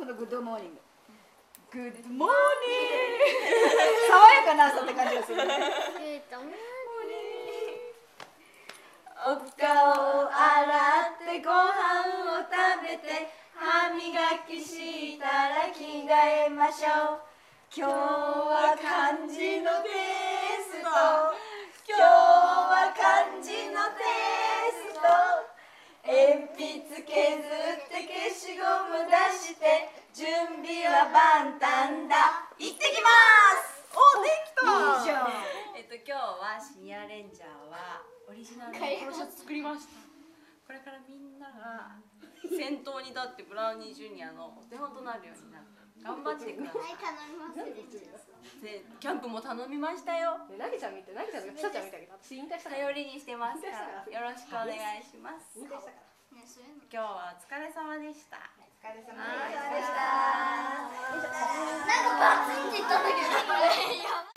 のグッドモーニング。グッドモーニング。爽やかな朝って感じがするね。お顔を洗ってご飯を食べて歯磨きしたら着替えましょう。今日は漢字のテスト。今日は漢字のテスト。鉛筆削って消しゴム出して準備は万端だ。行ってきます。お、できた。いいじゃん。 今日はシニアレンジャーはオリジナルのポロシャツ作りました。これからみんなが先頭に立ってブラウニージュニアのお手本となるようになって頑張ってください。キャンプも頼みましたよ。 なぎちゃん見て、なぎちゃんがピサちゃん見たけど、私引退した頼りにしてますからよろしくお願いします。今日はお疲れ様でした。 お疲れ様